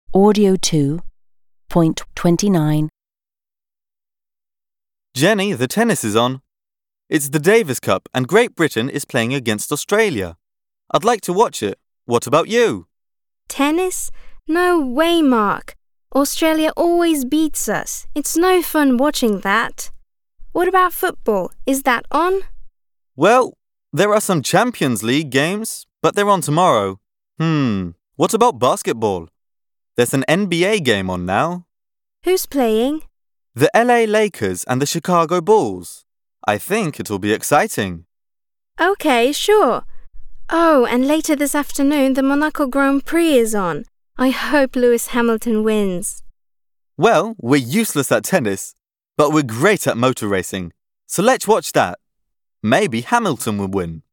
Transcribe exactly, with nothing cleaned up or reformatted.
Audio two, point twenty-nine. Jenny, the tennis is on. It's the Davis Cup and Great Britain is playing against Australia. I'd like to watch it. What about you? Tennis? No way, Mark. Australia always beats us. It's no fun watching that. What about football? Is that on? Well, there are some Champions League games, but they're on tomorrow. Hmm, what about basketball? There's an N B A game on now. Who's playing? The L A Lakers and the Chicago Bulls. I think it'll be exciting. Okay, sure. Oh, and later this afternoon the Monaco Grand Prix is on. I hope Lewis Hamilton wins. Well, we're useless at tennis, but we're great at motor racing. So let's watch that. Maybe Hamilton will win.